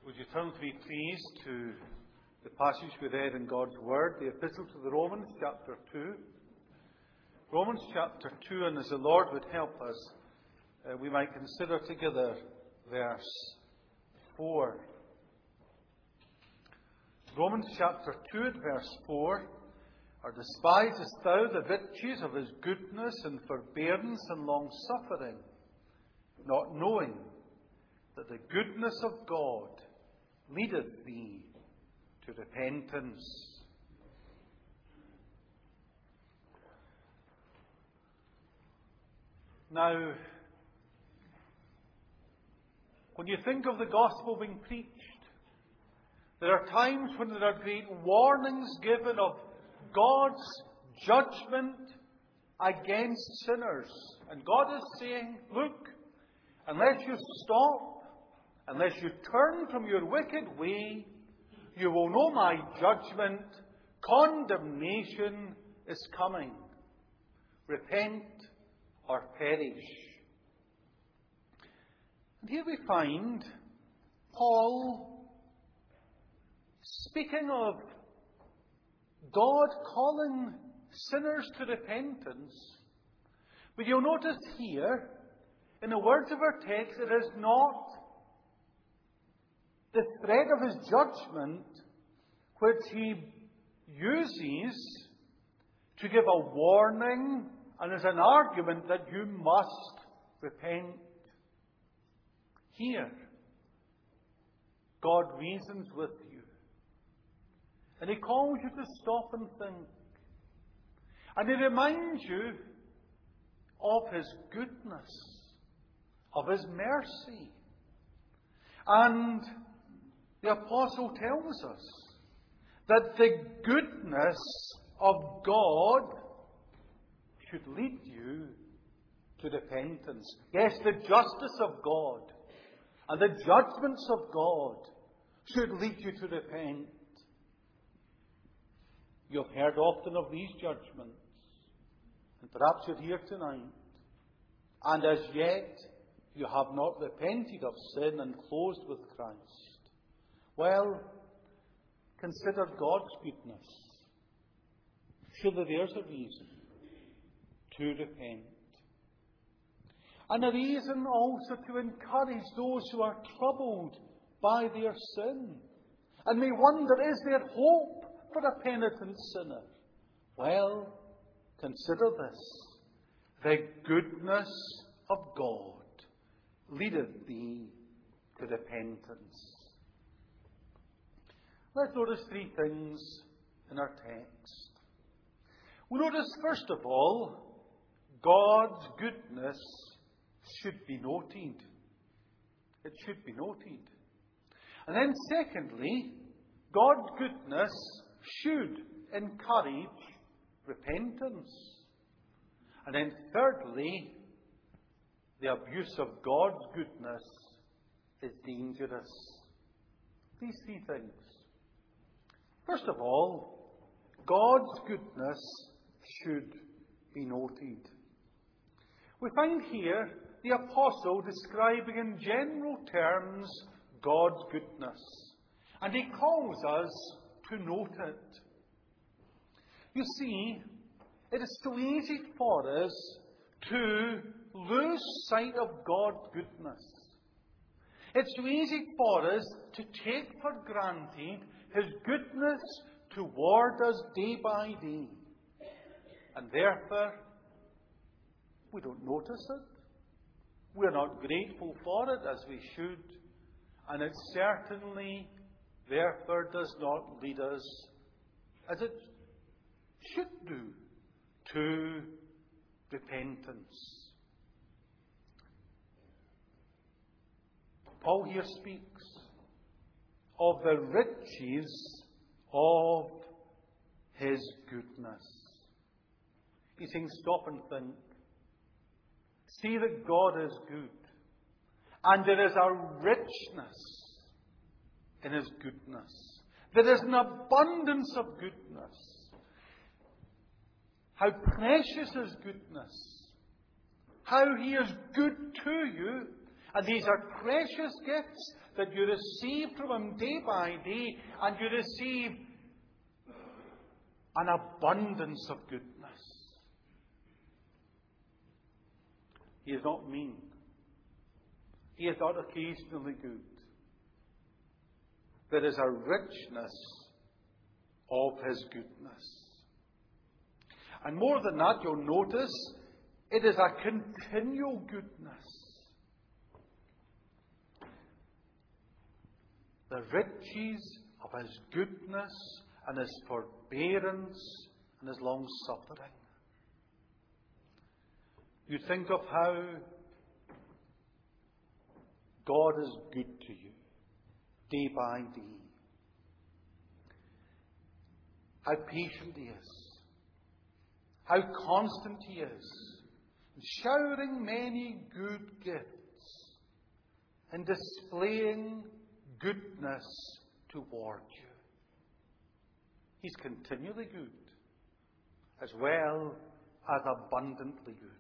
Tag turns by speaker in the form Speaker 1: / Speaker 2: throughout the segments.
Speaker 1: Would you turn with me, please, to the passage we read in God's Word, the Epistle to the Romans, chapter 2. Romans chapter 2, and as the Lord would help us, we might consider together verse 4. Romans chapter 2 at verse 4. Or despisest thou the virtues of his goodness and forbearance and long-suffering, not knowing that the goodness of God leadeth thee to repentance? Now, when you think of the gospel being preached, there are times when there are great warnings given of God's judgment against sinners. And God is saying, look, unless you stop, unless you turn from your wicked way, you will know my judgment. Condemnation is coming. Repent or perish. And here we find Paul speaking of God calling sinners to repentance. But you'll notice here, in the words of our text, it is not the threat of his judgment which he uses to give a warning and as an argument that you must repent. Here, God reasons with you. And he calls you to stop and think. And he reminds you of his goodness, of his mercy. And the apostle tells us that the goodness of God should lead you to repentance. Yes, the justice of God and the judgments of God should lead you to repent. You have heard often of these judgments, and perhaps you're here tonight, and as yet you have not repented of sin and closed with Christ. Well, consider God's goodness. Surely there's a reason to repent. And a reason also to encourage those who are troubled by their sin and may wonder, is there hope for a penitent sinner? Well, consider this. The goodness of God leadeth thee to repentance. Let's notice three things in our text. We notice, first of all, God's goodness should be noted. It should be noted. And then secondly, God's goodness should encourage repentance. And then thirdly, the abuse of God's goodness is dangerous. These three things. First of all, God's goodness should be noted. We find here the apostle describing in general terms God's goodness. And he calls us to note it. You see, it is so easy for us to lose sight of God's goodness. It's so easy for us to take for granted his goodness toward us day by day. And therefore, we don't notice it. We're not grateful for it as we should. And it certainly, therefore, does not lead us, as it should do, to repentance. Paul here speaks of the riches of his goodness. He's saying, stop and think. See that God is good. And there is a richness in his goodness. There is an abundance of goodness. How precious is goodness. How he is good to you. And these are precious gifts that you receive from Him day by day, and you receive an abundance of goodness. He is not mean. He is not occasionally good. There is a richness of His goodness. And more than that, you'll notice, it is a continual goodness. The riches of His goodness and His forbearance and His long-suffering. You think of how God is good to you, day by day. How patient He is. How constant He is. Showering many good gifts. And displaying goodness toward you. He's continually good. As well as abundantly good.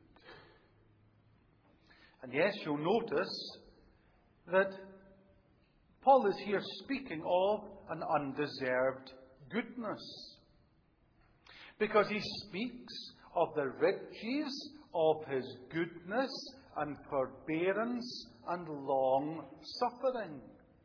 Speaker 1: And yes, you'll notice that Paul is here speaking of an undeserved goodness. Because he speaks of the riches of His goodness and forbearance and long suffering.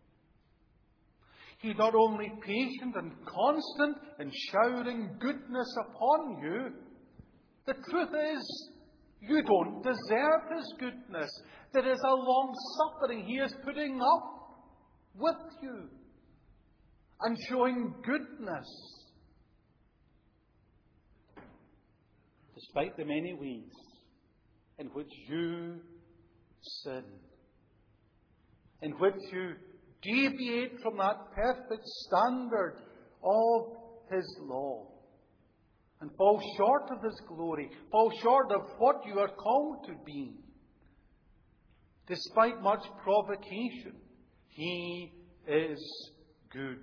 Speaker 1: He's not only patient and constant in showering goodness upon you. The truth is, you don't deserve His goodness. There is a long suffering He is putting up with you and showing goodness. Despite the many ways in which you sin, in which you deviate from that perfect standard of His law, and fall short of His glory, fall short of what you are called to be. Despite much provocation, He is good.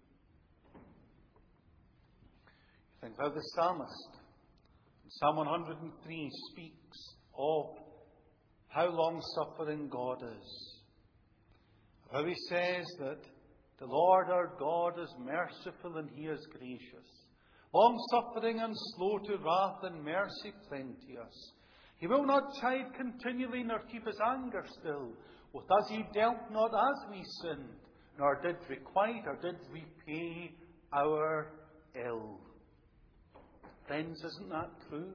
Speaker 1: Think how the psalmist, in Psalm 103, speaks of how long-suffering God is. How He says that the Lord our God is merciful and He is gracious, long-suffering and slow to wrath, and mercy plenteous. He will not chide continually, nor keep His anger still. With us He dealt not as we sinned, nor did requite or did repay our ill. Friends, isn't that true?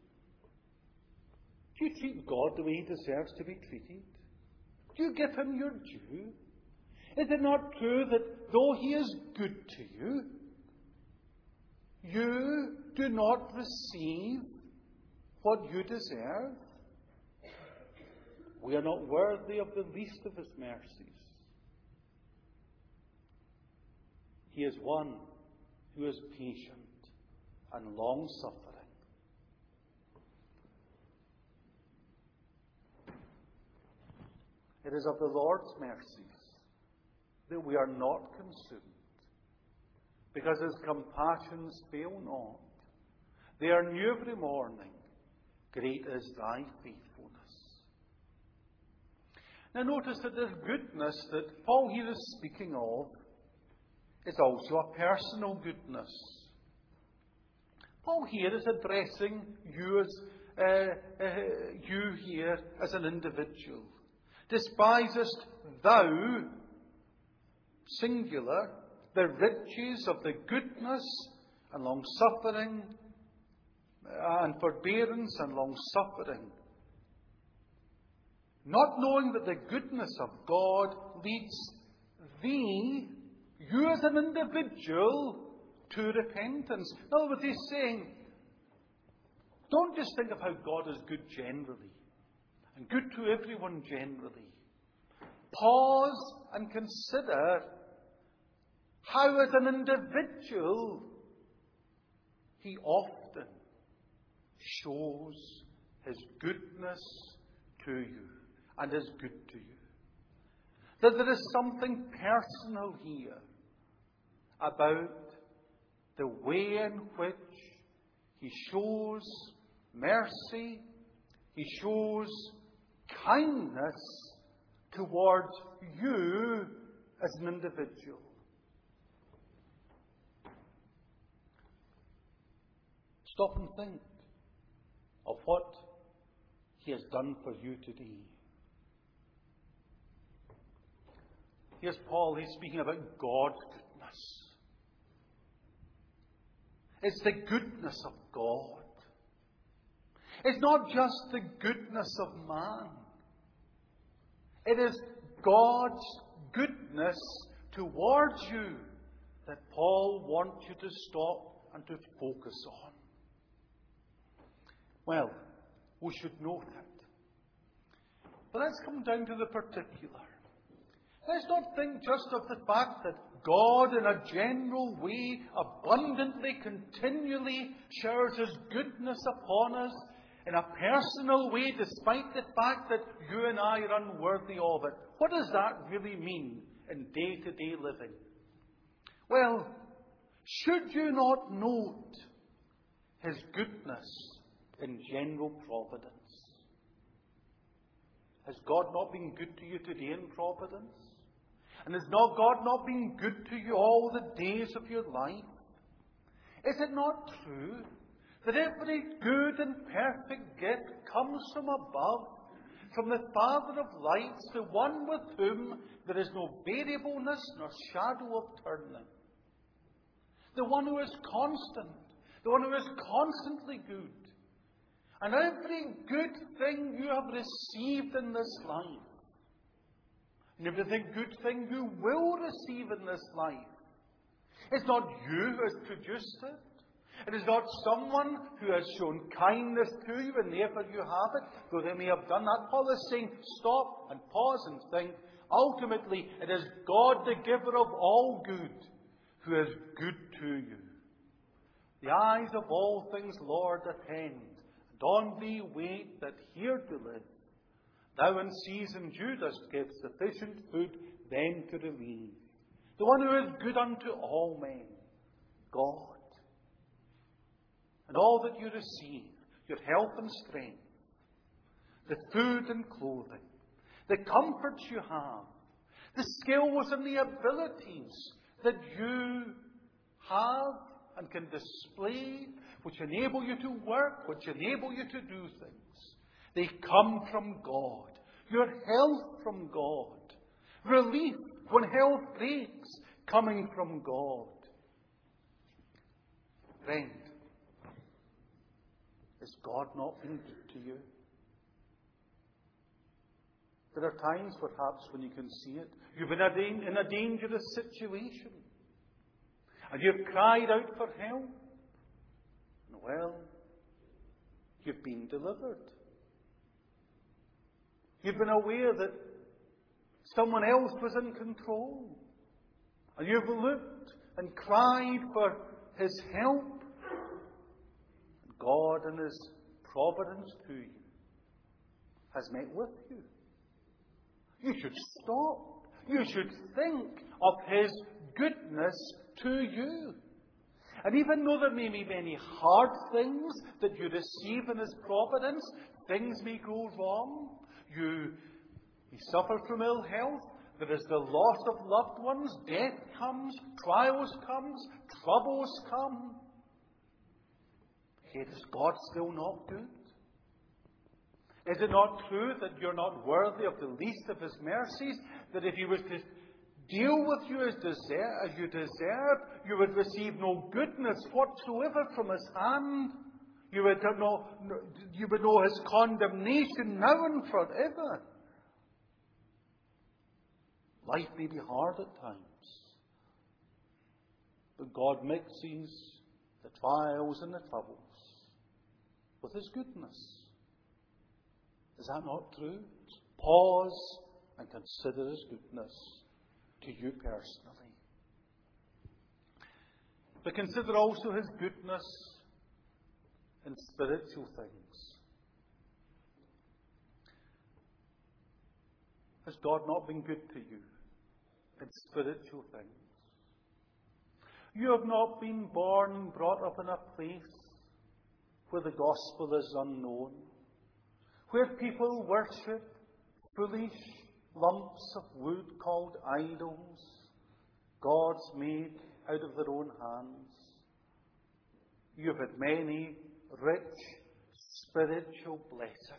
Speaker 1: Do you treat God the way He deserves to be treated? Do you give Him your due? Is it not true that though He is good to you, you do not receive what you deserve? We are not worthy of the least of His mercies. He is one who is patient and long-suffering. It is of the Lord's mercies that we are not consumed, because His compassions fail not. They are new every morning. Great is Thy faithfulness. Now notice that this goodness that Paul here is speaking of is also a personal goodness. Paul here is addressing you here as an individual. Despisest thou, singular, the riches of the goodness and long-suffering and forbearance and long-suffering, not knowing that the goodness of God leads thee, you as an individual, to repentance. In other words, he's saying, don't just think of how God is good generally, and good to everyone generally. Pause and consider how as an individual He often shows His goodness to you and is good to you. That there is something personal here about the way in which He shows mercy, He shows kindness towards you as an individual. Stop and think of what He has done for you today. Here's Paul, he's speaking about God's goodness. It's the goodness of God. It's not just the goodness of man. It is God's goodness towards you that Paul wants you to stop and to focus on. Well, we should know that. But let's come down to the particular. Let's not think just of the fact that God, in a general way, abundantly, continually showers His goodness upon us in a personal way, despite the fact that you and I are unworthy of it. What does that really mean in day-to-day living? Well, should you not note His goodness in general providence? Has God not been good to you today in providence? And has God not been good to you all the days of your life? Is it not true that every good and perfect gift comes from above, from the Father of lights, the one with whom there is no variableness nor shadow of turning? The one who is constant, the one who is constantly good. And every good thing you have received in this life, and every good thing you will receive in this life, it's not you who has produced it. It is not someone who has shown kindness to you and therefore you have it, though they may have done that. Paul is saying, stop and pause and think. Ultimately, it is God, the giver of all good, who is good to you. The eyes of all things, Lord, attend, and on thee wait that here to live. Thou in season due dost give sufficient food then to relieve. The one who is good unto all men, God. And all that you receive, your health and strength, the food and clothing, the comforts you have, the skills and the abilities that you have and can display, which enable you to work, which enable you to do things, they come from God. Your health from God. Relief when health breaks, coming from God. Friend, has God not been good to you? There are times, perhaps, when you can see it. You've been in a dangerous situation. And you've cried out for help. And well, you've been delivered. You've been aware that someone else was in control. And you've looked and cried for His help. And God, in His providence to you, has met with you. You should stop. You should think of His goodness to you. And even though there may be many hard things that you receive in His providence, things may go wrong. You suffer from ill health. There is the loss of loved ones. Death comes. Trials comes. Troubles come. Yet is God still not good? Is it not true that you're not worthy of the least of His mercies? That if He was to deal with you as you deserve, you would receive no goodness whatsoever from His hand. You would know His condemnation now and forever. Life may be hard at times, but God mixes the trials and the troubles with His goodness. Is that not true? Pause and consider His goodness to you personally. But consider also His goodness in spiritual things. Has God not been good to you in spiritual things? You have not been born and brought up in a place where the gospel is unknown, where people worship foolish lumps of wood called idols, gods made out of their own hands. You have had many rich spiritual blessings.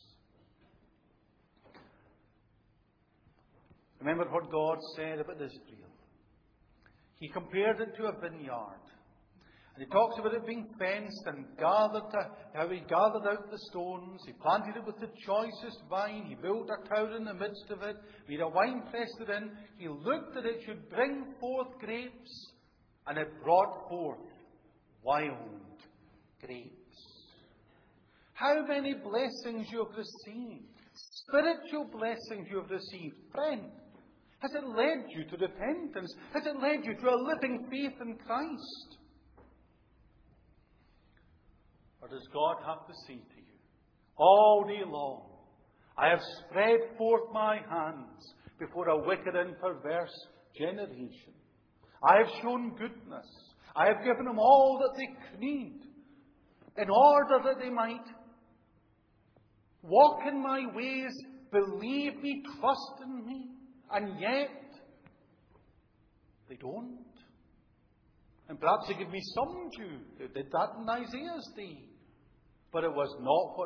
Speaker 1: Remember what God said about Israel. He compared it to a vineyard. And he talks about it being fenced and how he gathered out the stones. He planted it with the choicest vine. He built a tower in the midst of it. Made a wine press therein. He looked that it should bring forth grapes. And it brought forth wild grapes. How many blessings you have received. Spiritual blessings you have received. Friend, has it led you to repentance? Has it led you to a living faith in Christ? Or does God have to say to you, all day long, I have spread forth my hands before a wicked and perverse generation. I have shown goodness. I have given them all that they need, in order that they might walk in my ways, believe me, trust in me, and yet they don't. And perhaps they give me some due. They did that in Isaiah's day. But it was not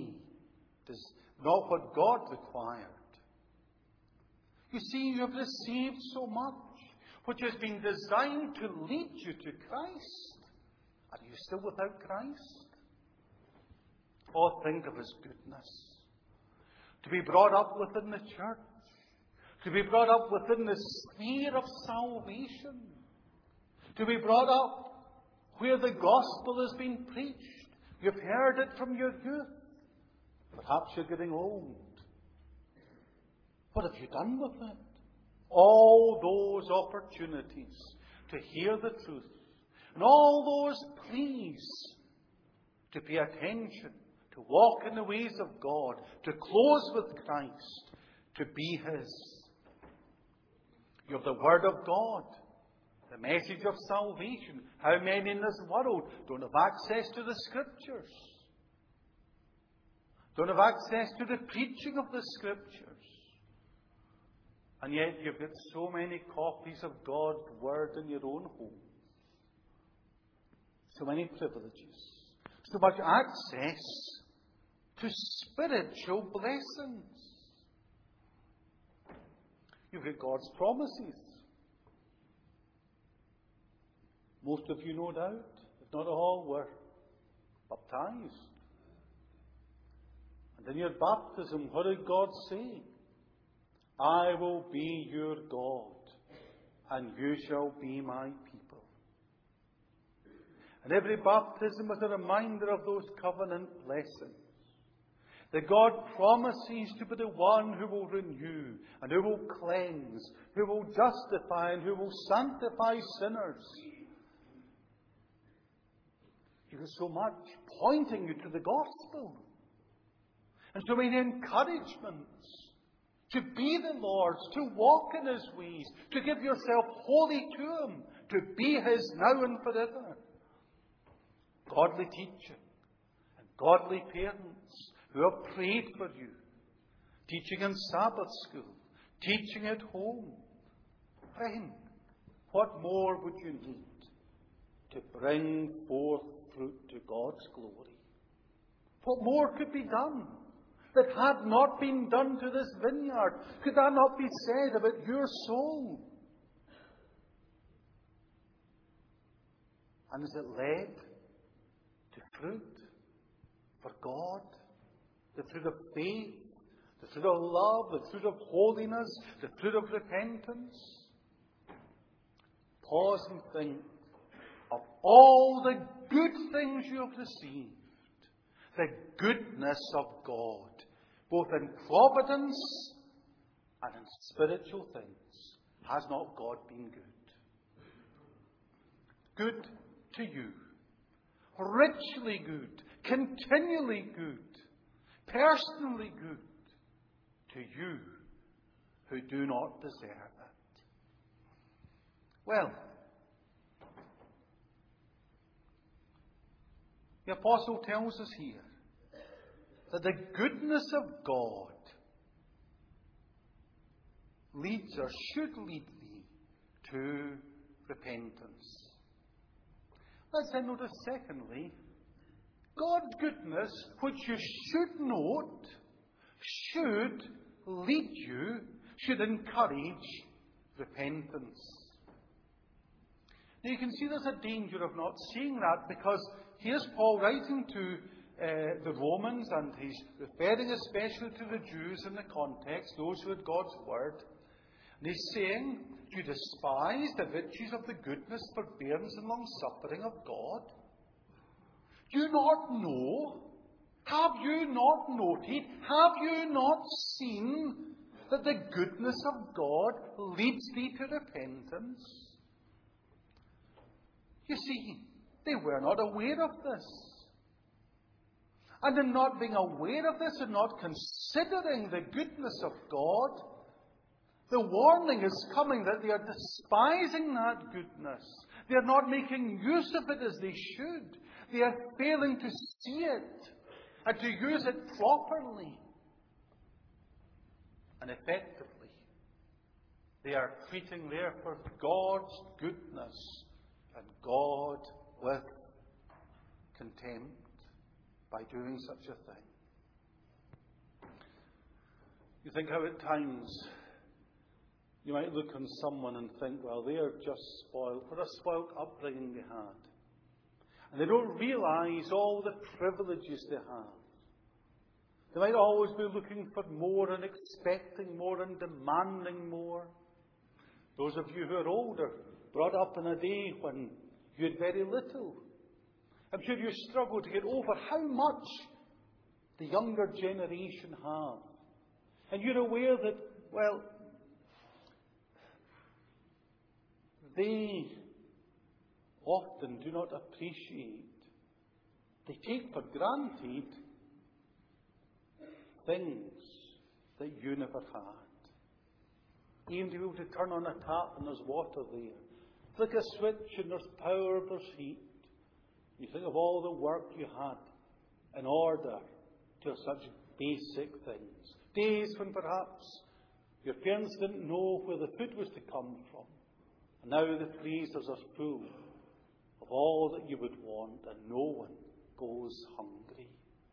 Speaker 1: what God required. You see, you have received so much, which has been designed to lead you to Christ. Are you still without Christ? Oh, think of His goodness. To be brought up within the church. To be brought up within the sphere of salvation. To be brought up where the gospel has been preached. You've heard it from your youth. Perhaps you're getting old. What have you done with it? All those opportunities to hear the truth. And all those pleas to pay attention, to walk in the ways of God, to close with Christ, to be His. You have the Word of God, the message of salvation. How many in this world don't have access to the Scriptures? Don't have access to the preaching of the Scriptures? And yet you've got so many copies of God's Word in your own home. So many privileges. So much access to spiritual blessings. You've got God's promises. Most of you, no doubt, if not all, were baptized. And in your baptism, what did God say? I will be your God, and you shall be my people. And every baptism is a reminder of those covenant blessings. That God promises to be the one who will renew, and who will cleanse, who will justify, and who will sanctify sinners. There is so much pointing you to the gospel. And so many encouragements to be the Lord's, to walk in His ways, to give yourself wholly to Him, to be His now and forever. Godly teaching and godly parents who have prayed for you, teaching in Sabbath school, teaching at home. Friend, what more would you need to bring forth fruit to God's glory? What more could be done that had not been done to this vineyard? Could that not be said about your soul? And is it led to fruit for God? The fruit of faith, the fruit of love, the fruit of holiness, the fruit of repentance? Pause and think of all the good things you have received. The goodness of God, both in providence and in spiritual things. Has not God been good? Good to you. Richly good. Continually good. Personally good to you who do not deserve it. Well, the Apostle tells us here that the goodness of God leads or should lead thee to repentance. Let's then notice, secondly, God's goodness, which you should note, should lead you, should encourage repentance. Now you can see there's a danger of not seeing that, because here's Paul writing to the Romans, and he's referring especially to the Jews in the context, those who had God's word. And he's saying, do you despise the riches of the goodness, forbearance, and long-suffering of God? Do you not know? Have you not noted? Have you not seen that the goodness of God leads thee to repentance? You see, they were not aware of this. And in not being aware of this and not considering the goodness of God, the warning is coming that they are despising that goodness. They are not making use of it as they should. They are failing to see it and to use it properly and effectively. They are treating, therefore, God's goodness and God with contempt by doing such a thing. You think how at times you might look on someone and think, well, they are just spoiled. What a spoiled upbringing they had. And they don't realize all the privileges they have. They might always be looking for more and expecting more and demanding more. Those of you who are older, brought up in a day when you had very little, I'm sure you struggle to get over how much the younger generation have. And you're aware that, well, they often do not appreciate, they take for granted things that you never had. Even to be able to turn on a tap and there's water there. Flick a switch and there's power, there's heat. You think of all the work you had in order to have such basic things. Days when perhaps your parents didn't know where the food was to come from. And now the freezers are full of all that you would want, and no one goes hungry.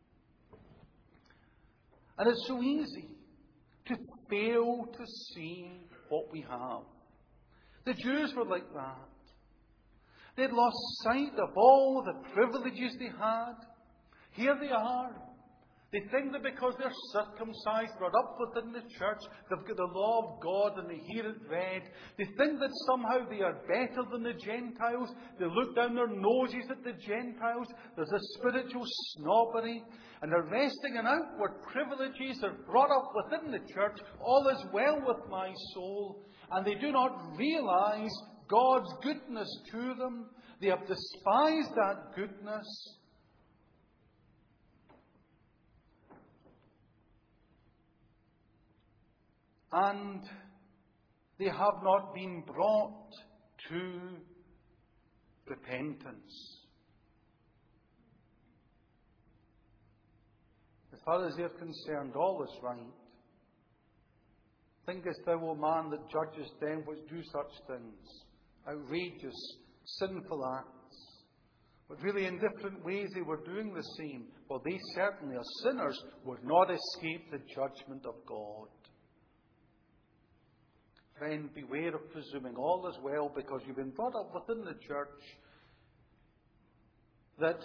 Speaker 1: And it's so easy to fail to see what we have. The Jews were like that. They'd lost sight of all the privileges they had. Here they are. They think that because they're circumcised, brought up within the church, they've got the law of God and they hear it read. They think that somehow they are better than the Gentiles. They look down their noses at the Gentiles. There's a spiritual snobbery. And they're resting in outward privileges. They're brought up within the church. All is well with my soul. And they do not realize God's goodness to them. They have despised that goodness. And they have not been brought to repentance. As far as they're concerned, all is right. Thinkest thou, O man, that judgest them which do such things? Outrageous, sinful acts. But really in different ways they were doing the same. For they certainly, as sinners, would not escape the judgment of God. Friend, beware of presuming all is well because you've been brought up within the church, that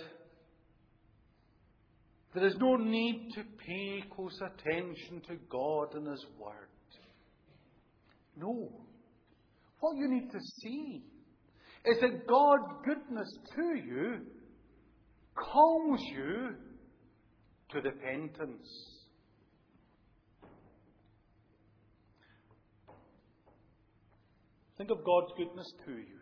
Speaker 1: there is no need to pay close attention to God and His Word. No. What you need to see is that God's goodness to you calls you to repentance. Think of God's goodness to you.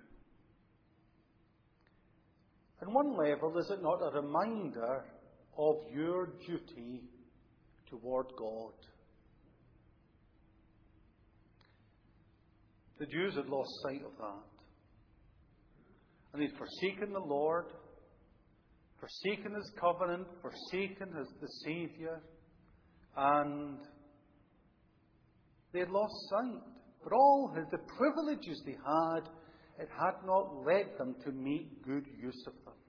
Speaker 1: On one level, is it not a reminder of your duty toward God? The Jews had lost sight of that. And they'd forsaken the Lord, forsaken His covenant, forsaken the Saviour, and they had lost sight. For all the privileges they had, it had not led them to make good use of them.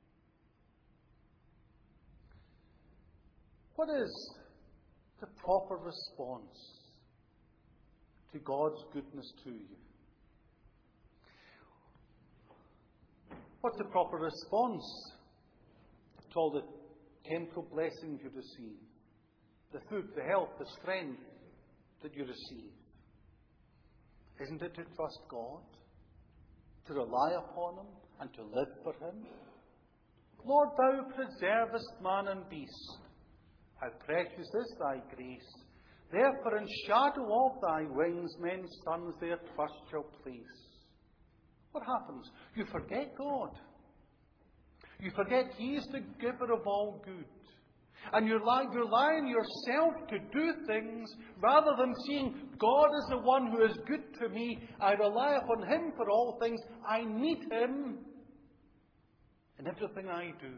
Speaker 1: What is the proper response to God's goodness to you? What's the proper response to all the temporal blessings you receive? The food, the health, the strength that you receive. Isn't it to trust God? To rely upon Him and to live for Him? Lord, Thou preservest man and beast. How precious is Thy grace. Therefore in shadow of Thy wings men's sons their trust shall place. What happens? You forget God. You forget He is the giver of all good. And you rely on yourself to do things rather than seeing God is the one who is good to me. I rely upon Him for all things. I need Him in everything I do.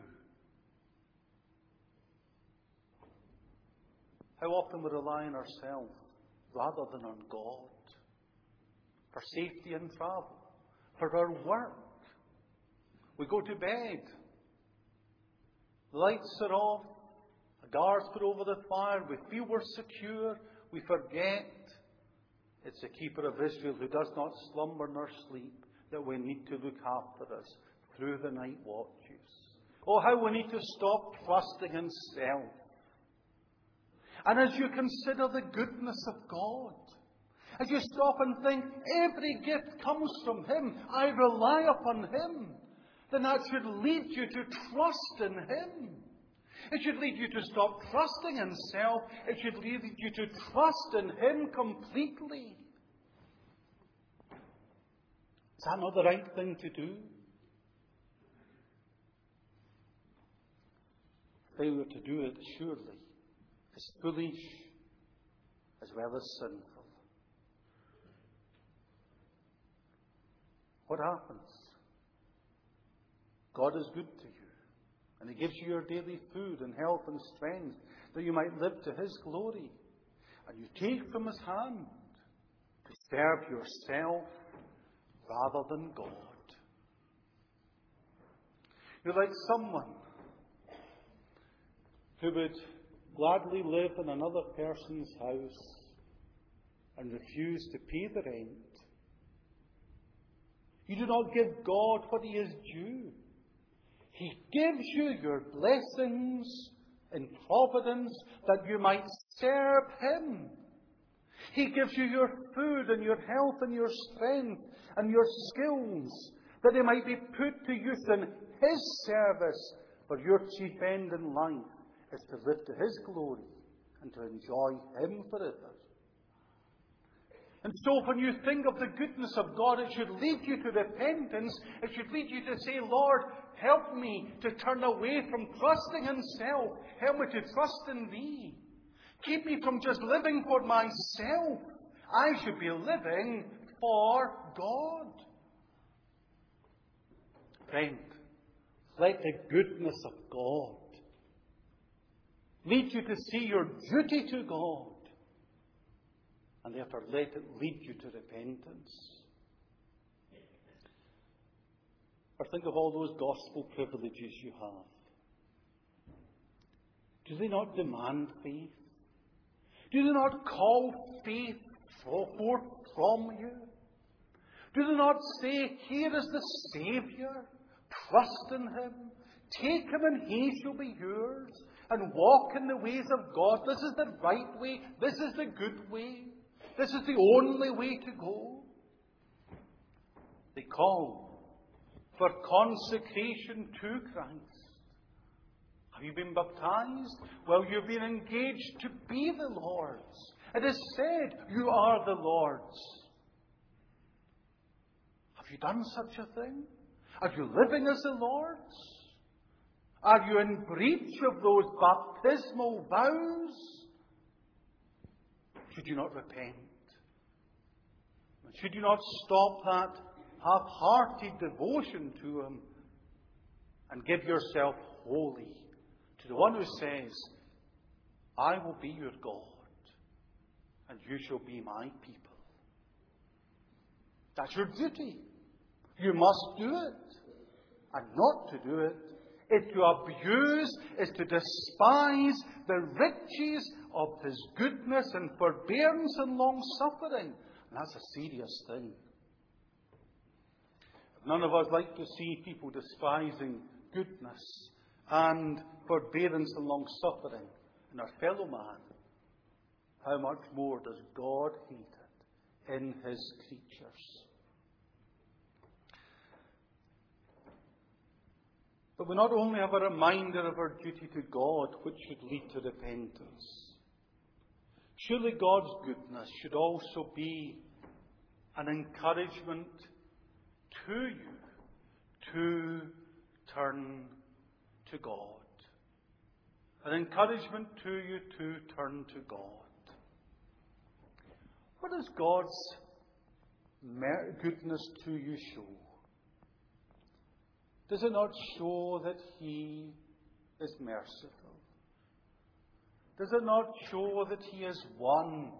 Speaker 1: How often we rely on ourselves rather than on God for safety in travel, for our work. We go to bed. The lights are off. The guards put over the fire. We feel we're secure. We forget it's the keeper of Israel who does not slumber nor sleep that we need to look after us through the night watches. Oh, how we need to stop trusting in self. And as you consider the goodness of God, as you stop and think, every gift comes from Him, I rely upon Him, then that should lead you to trust in Him. It should lead you to stop trusting in self. It should lead you to trust in Him completely. Is that not the right thing to do? Failure to do it, surely, is foolish as well as sinful. What happens? God is good to you. And He gives you your daily food and health and strength that you might live to His glory. And you take from His hand to serve yourself rather than God. You're like someone who would gladly live in another person's house and refuse to pay the rent. You do not give God what He is due. He gives you your blessings in providence that you might serve Him. He gives you your food and your health and your strength and your skills that they might be put to use in His service. For your chief end in life is to live to His glory and to enjoy Him forever. And so when you think of the goodness of God, it should lead you to repentance. It should lead you to say, Lord, help me to turn away from trusting in self. Help me to trust in Thee. Keep me from just living for myself. I should be living for God. Friend, let the goodness of God lead you to see your duty to God. And therefore let it lead you to repentance. Or think of all those gospel privileges you have. Do they not demand faith? Do they not call faith forth from you? Do they not say, here is the Saviour, trust in Him, take Him and He shall be yours, and walk in the ways of God. This is the right way, this is the good way. This is the only way to go. They call for consecration to Christ. Have you been baptized? Well, you've been engaged to be the Lord's. It is said, you are the Lord's. Have you done such a thing? Are you living as the Lord's? Are you in breach of those baptismal vows? Should you not repent? Should you not stop that half-hearted devotion to Him and give yourself wholly to the one who says, I will be your God and you shall be my people? That's your duty. You must do it. And not to do it is to abuse, is to despise the riches of His goodness and forbearance and long-suffering. And that's a serious thing. None of us like to see people despising goodness and forbearance and long-suffering in our fellow man. How much more does God hate it in His creatures? But we not only have a reminder of our duty to God, which should lead to repentance. Surely God's goodness should also be an encouragement to you to turn to God. An encouragement to you to turn to God. What does God's goodness to you show? Does it not show that He is merciful? Does it not show that He is one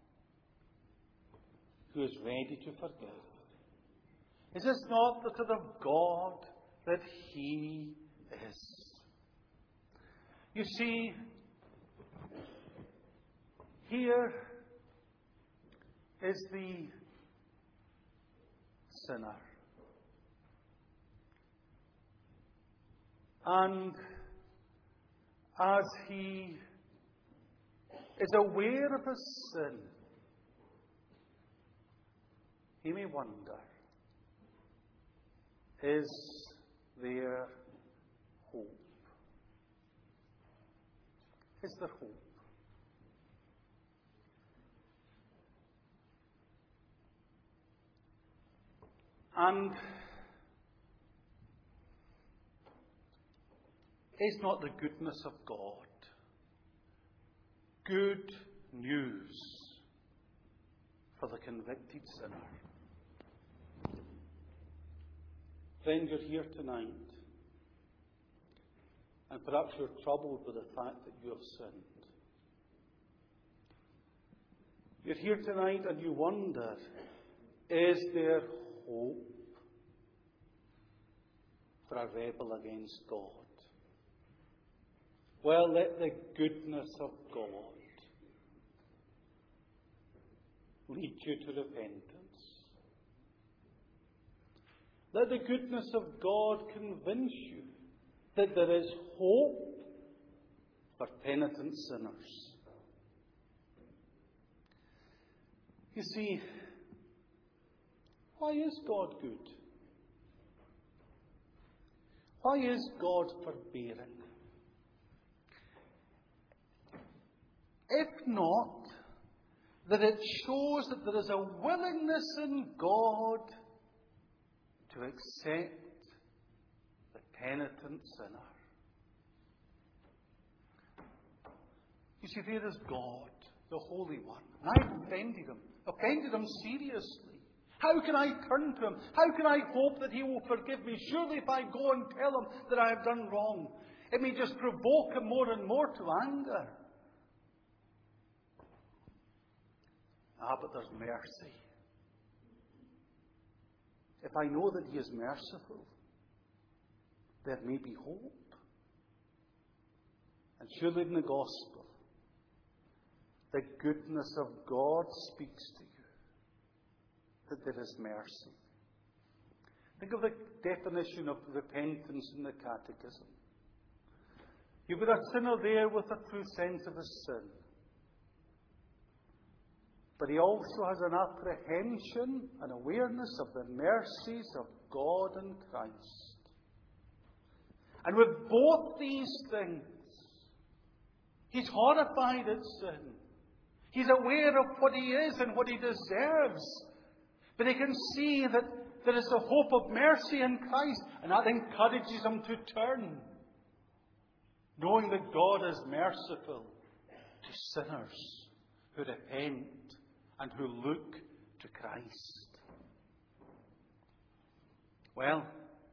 Speaker 1: who is ready to forgive? Is this not the sort of God that He is? You see, here is the sinner. And as he is aware of his sin, he may wonder, is there hope? Is there hope? And is not the goodness of God good news for the convicted sinner? Friend, you're here tonight, and perhaps you're troubled with the fact that you have sinned. You're here tonight and you wonder, is there hope for a rebel against God? Well, let the goodness of God lead you to repentance. Let the goodness of God convince you that there is hope for penitent sinners. You see, why is God good? Why is God forbearing? If not, that it shows that there is a willingness in God to accept the penitent sinner. You see, there is God, the Holy One. And I've offended Him seriously. How can I turn to Him? How can I hope that He will forgive me? Surely if I go and tell Him that I have done wrong, it may just provoke Him more and more to anger. But there's mercy. If I know that He is merciful, there may be hope. And surely in the Gospel, the goodness of God speaks to you, that there is mercy. Think of the definition of repentance in the Catechism. You've got a sinner there with a true sense of his sin. But he also has an apprehension and awareness of the mercies of God and Christ. And with both these things, he's horrified at sin. He's aware of what he is and what he deserves. But he can see that there is a hope of mercy in Christ, and that encourages him to turn, knowing that God is merciful to sinners who repent and who look to Christ. Well,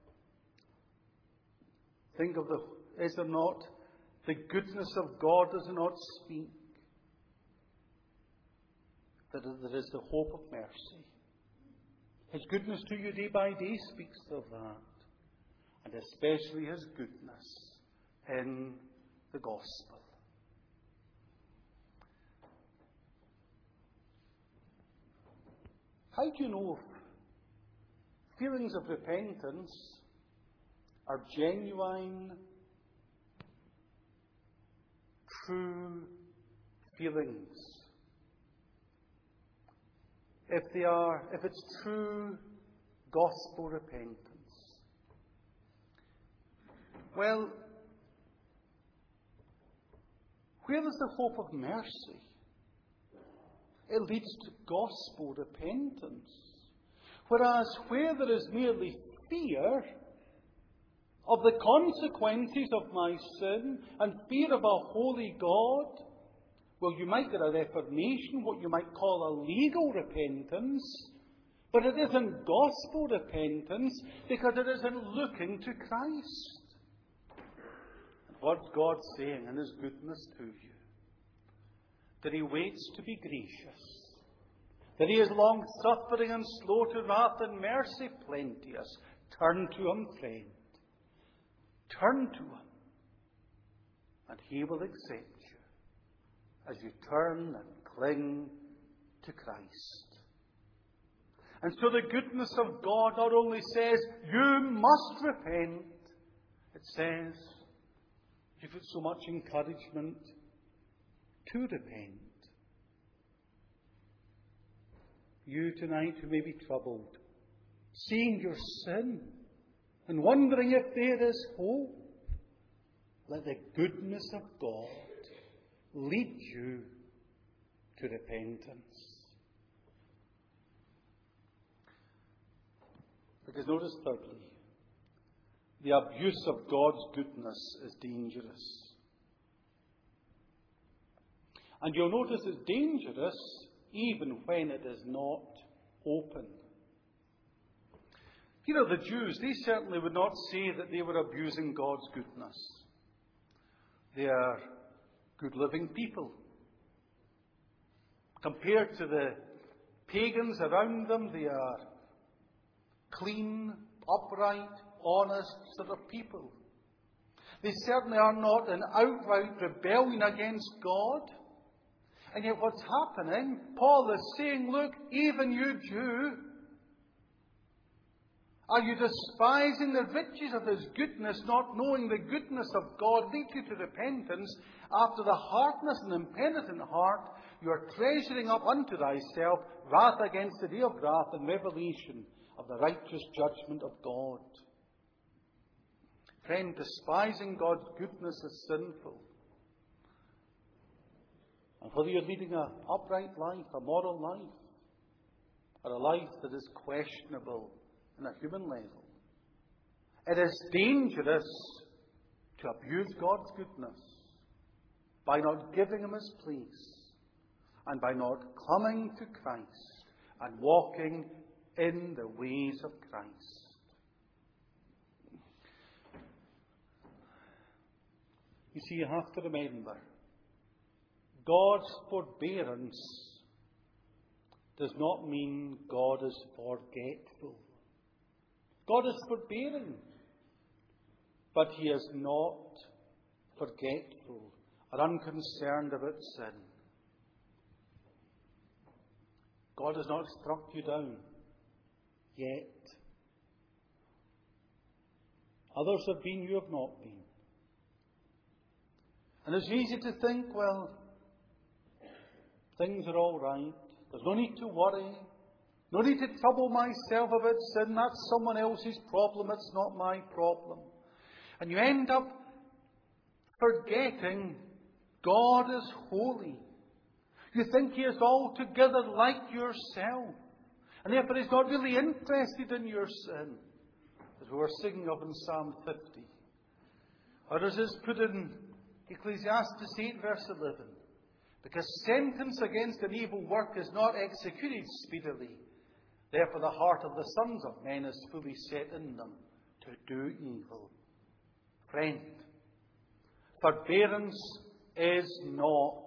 Speaker 1: think of is there not the goodness of God does not speak that there is the hope of mercy. His goodness to you day by day speaks of that. And especially His goodness in the gospel. How do you know if feelings of repentance are genuine, true feelings? If it's true gospel repentance? Well, where is the hope of mercy? It leads to gospel repentance. Whereas where there is merely fear of the consequences of my sin and fear of a holy God, well, you might get a reformation, what you might call a legal repentance, but it isn't gospel repentance because it isn't looking to Christ. And what's God saying in His goodness to you? That He waits to be gracious, that He is long-suffering and slow to wrath and mercy plenteous. Turn to Him, friend. Turn to Him, and He will accept you as you turn and cling to Christ. And so the goodness of God not only says, you must repent, it says, give it so much encouragement to repent. You tonight who may be troubled, seeing your sin and wondering if there is hope, let the goodness of God lead you to repentance. Because notice thirdly, the abuse of God's goodness is dangerous. And you'll notice it's dangerous even when it is not open. You know, the Jews, they certainly would not say that they were abusing God's goodness. They are good living people. Compared to the pagans around them, they are clean, upright, honest sort of people. They certainly are not in outright rebellion against God. And yet what's happening, Paul is saying, look, even you Jew, are you despising the riches of His goodness, not knowing the goodness of God leads you to repentance? After the hardness and impenitent heart, you are treasuring up unto thyself wrath against the day of wrath and revelation of the righteous judgment of God. Friend, despising God's goodness is sinful. And whether you're leading an upright life, a moral life, or a life that is questionable on a human level, it is dangerous to abuse God's goodness by not giving Him His place and by not coming to Christ and walking in the ways of Christ. You see, you have to remember, God's forbearance does not mean God is forgetful. God is forbearing, but He is not forgetful or unconcerned about sin. God has not struck you down yet. Others have been, you have not been. And it's easy to think, well, things are all right. There's no need to worry. No need to trouble myself about sin. That's someone else's problem. It's not my problem. And you end up forgetting God is holy. You think He is altogether like yourself. And therefore He's not really interested in your sin. As we were singing of in Psalm 50. Or as is put in Ecclesiastes 8 verse 11. Because sentence against an evil work is not executed speedily. Therefore the heart of the sons of men is fully set in them to do evil. Friend, forbearance is not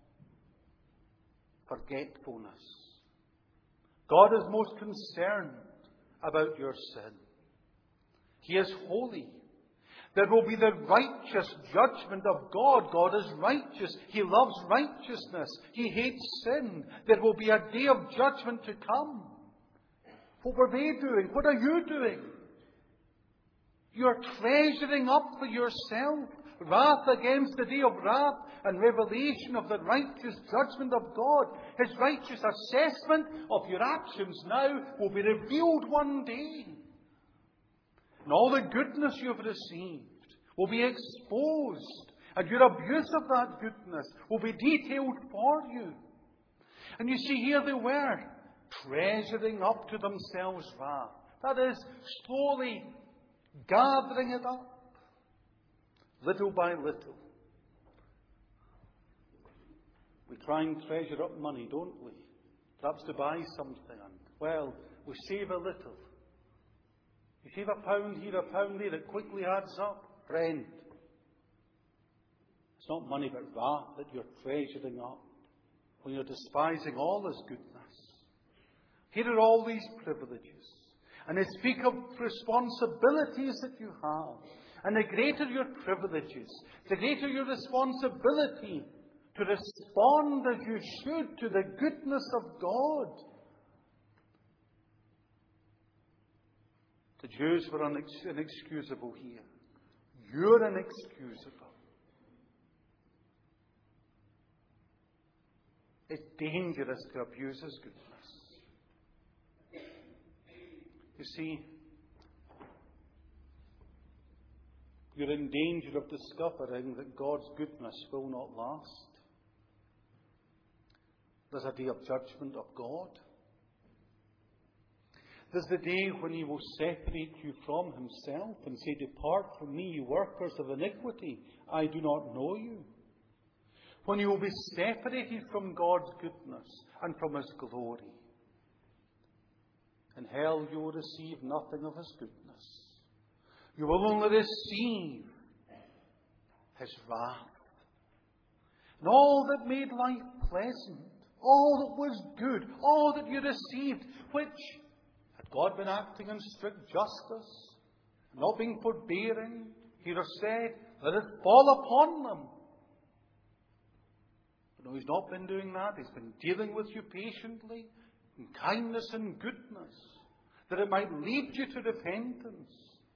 Speaker 1: forgetfulness. God is most concerned about your sin. He is holy. There will be the righteous judgment of God. God is righteous. He loves righteousness. He hates sin. There will be a day of judgment to come. What were they doing? What are you doing? You are treasuring up for yourself wrath against the day of wrath and revelation of the righteous judgment of God. His righteous assessment of your actions now will be revealed one day. And all the goodness you've received will be exposed. And your abuse of that goodness will be detailed for you. And you see, here they were, treasuring up to themselves wrath. That is, slowly gathering it up, little by little. We try and treasure up money, don't we? Perhaps to buy something. And, well, we save a little. You save £1 here, £1 there, it quickly adds up. Friend, it's not money but wrath that you're treasuring up when you're despising all His goodness. Here are all these privileges. And they speak of responsibilities that you have. And the greater your privileges, the greater your responsibility to respond as you should to the goodness of God. The Jews were inexcusable here. You're inexcusable. It's dangerous to abuse His goodness. You see, you're in danger of discovering that God's goodness will not last. There's a day of judgment of God. There's the day when He will separate you from Himself and say, "Depart from me, you workers of iniquity. I do not know you." When you will be separated from God's goodness and from His glory. In hell you will receive nothing of His goodness. You will only receive His wrath. And all that made life pleasant, all that was good, all that you received, which, had God been acting in strict justice, not being forbearing, He'd have said, "Let it fall upon them." But no, He's not been doing that. He's been dealing with you patiently, in kindness and goodness, that it might lead you to repentance.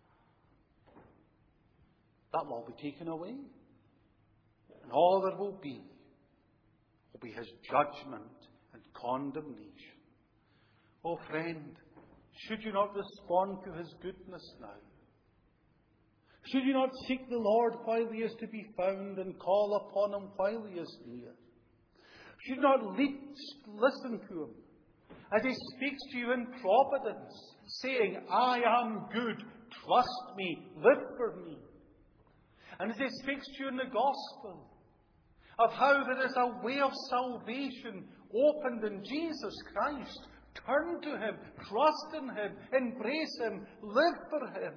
Speaker 1: That will all be taken away. And all there will be His judgment and condemnation. Oh friend, should you not respond to His goodness now? Should you not seek the Lord while He is to be found and call upon Him while He is near? Should you not listen to Him as He speaks to you in providence, saying, "I am good, trust me, live for me." And as He speaks to you in the gospel, of how there is a way of salvation opened in Jesus Christ. Turn to Him, trust in Him, embrace Him, live for Him.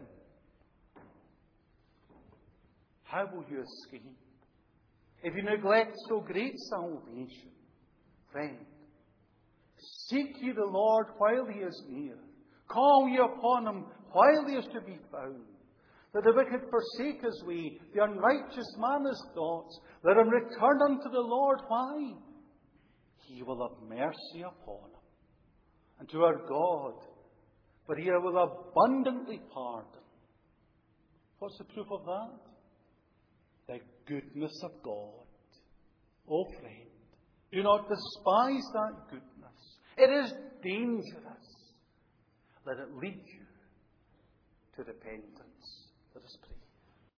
Speaker 1: How will you escape if you neglect so great salvation? Friend, seek ye the Lord while He is near. Call ye upon Him while He is to be found. Let the wicked forsake his way, the unrighteous man his thoughts. Let him return unto the Lord. Why? He will have mercy upon him. And to our God, but He will abundantly pardon. What's the proof of that? The goodness of God. Oh friend, do not despise that goodness. It is dangerous. Let it lead you to repentance. Let us pray.